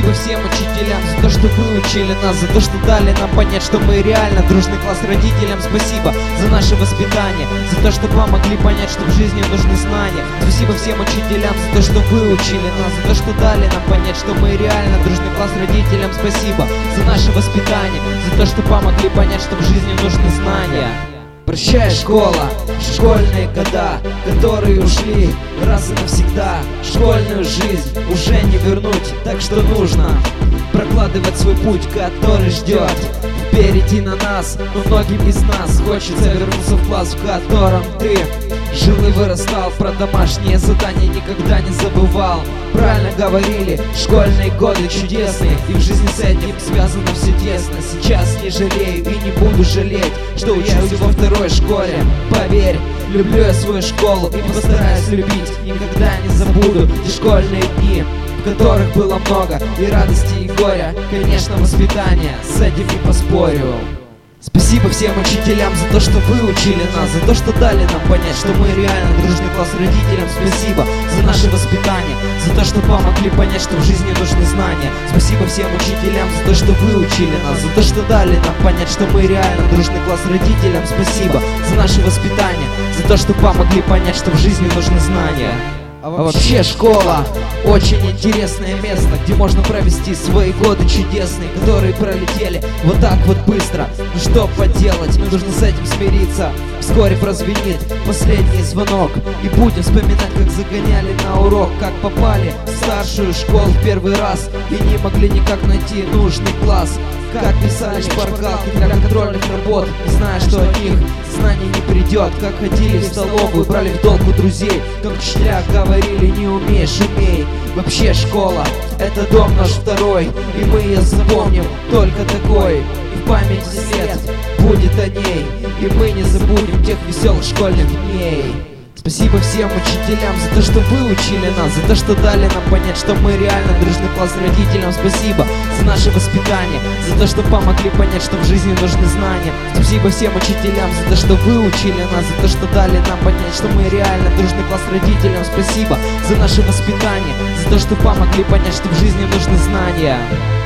Спасибо всем учителям за то, что выучили нас, за то, что дали нам понять, что мы реально дружный класс. Родителям спасибо за наше воспитание, за то, что помогли понять, что в жизни нужны знания. Спасибо всем учителям за то, что выучили нас, за то, что дали нам понять, что мы реально дружный класс. Родителям спасибо за наше воспитание, за то, что помогли понять, что в жизни нужны знания. Прощай, школа, школьные года, которые ушли раз и навсегда. Школьную жизнь уже не вернуть, так что нужно прокладывать свой путь, который ждет впереди на нас. Но многим из нас хочется вернуться в класс, в котором ты жил и вырастал, про домашние задания никогда не забывал. Правильно говорили, школьные годы чудесные, и в жизни с этим связано все тесно. Сейчас не жалею и не буду жалеть, что учусь во второй школе. Поверь, люблю я свою школу и постараюсь любить. Никогда не забуду те школьные дни, в которых было много и радости, и горя. Конечно, воспитание, с этим не поспорю. Спасибо всем учителям за то, что выучили нас, за то, что дали нам понять, что мы реально дружный класс. Родителям спасибо за наше воспитание, за то, что помогли понять, что в жизни нужны знания. Спасибо всем учителям за то, что выучили нас, за то, что дали нам понять, что мы реально дружный класс. Родителям спасибо за наше воспитание, за то, что помогли понять, что в жизни нужны знания. А вообще школа очень интересное место, где можно провести свои годы чудесные, которые пролетели вот так вот быстро. Ну что поделать, нужно с этим смириться. Вскоре прозвенит последний звонок, и будем вспоминать, как загоняли на урок, как попали в старшую школу в первый раз и не могли никак найти нужный класс. Как писали шпаргалки для контрольных работ, не зная, что от них знаний не придет. Как ходили в столовую, брали в долг у друзей, как учителя говорили: не умеешь, умей. Вообще школа — это дом наш второй, и мы ее запомним только такой. И в памяти след будет о ней, и мы не забудем тех веселых школьных дней. Спасибо всем учителям за то, что выучили нас, за то, что дали нам понять, что мы реально дружный класс. Родителям спасибо за наше воспитание, за то, что помогли понять, что в жизни нужны знания. Спасибо всем учителям за то, что выучили нас, за то, что дали нам понять, что мы реально дружный класс. Родителям спасибо за наше воспитание, за то, что помогли понять, что в жизни нужны знания.